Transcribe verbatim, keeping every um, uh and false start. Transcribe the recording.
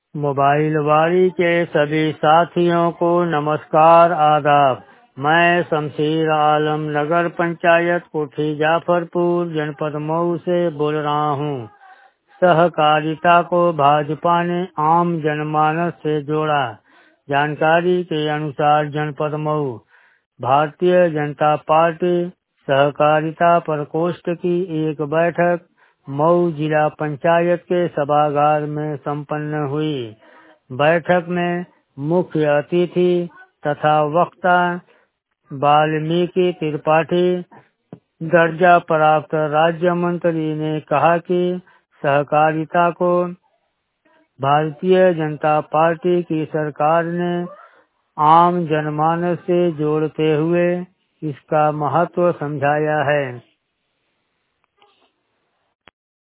Mobile वारी के सभी साथियों को नमस्कार आदाब। मैं शमशेर आलम नगर पंचायत कोठी जाफरपुर जनपद मऊ से बोल रहा हूँ। सहकारिता को भाजपा ने आम जनमानस से जोड़ा। जानकारी के अनुसार जनपद मऊ भारतीय जनता पार्टी सहकारिता प्रकोष्ठ की एक बैठक मऊ जिला पंचायत के सभागार में संपन्न हुई। बैठक में मुख्य अतिथि तथा वक्ता वाल्मीकि त्रिपाठी दर्जा प्राप्त राज्य मंत्री ने कहा कि सहकारिता को भारतीय जनता पार्टी की सरकार ने आम जनमानस से जोड़ते हुए इसका महत्व समझाया है।